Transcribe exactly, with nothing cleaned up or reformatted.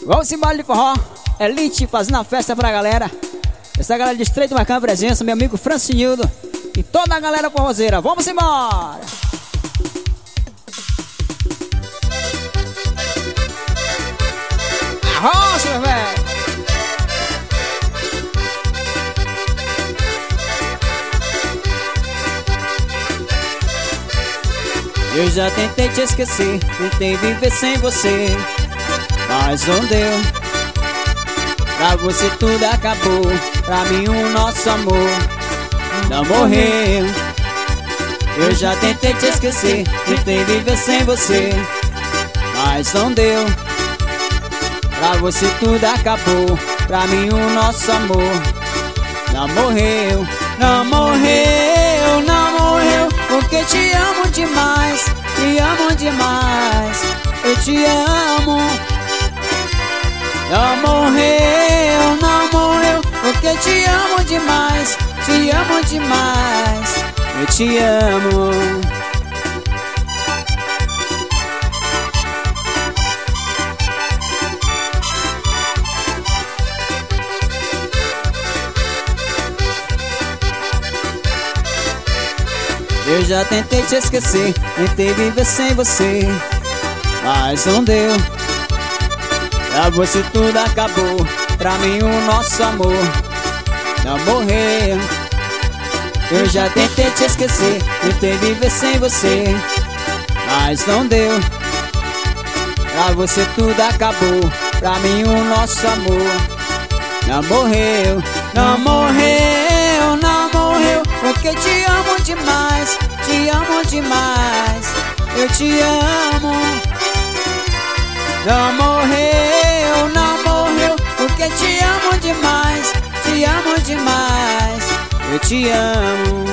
Vamos embora de forró. Elite fazendo a festa pra galera. Essa galera de Estreito marcando a presença. Meu amigo Francinildo e toda a galera forrozeira. Vamos embora. Arrocha, meu velho. Eu já tentei te esquecer, tentei viver sem você, mas não deu. Pra você tudo acabou, pra mim o nosso amor não morreu. Eu já tentei te esquecer, tentei viver sem você, mas não deu. Pra você tudo acabou, pra mim o nosso amor não morreu. Não morreu, não morreu, porque te amo demais, te amo demais, eu te amo. Não morreu, não morreu, porque te amo demais, te amo demais, eu te amo. Eu já tentei te esquecer, tentei viver sem você, mas não deu. Pra você tudo acabou, pra mim o nosso amor não morreu. Eu já tentei te esquecer, tentei viver sem você, mas não deu. Pra você tudo acabou, pra mim o nosso amor não morreu. Não morreu, não morreu, porque te amo demais, te amo demais, eu te amo. Não morreu, não morreu, porque te amo demais, te amo demais, eu te amo.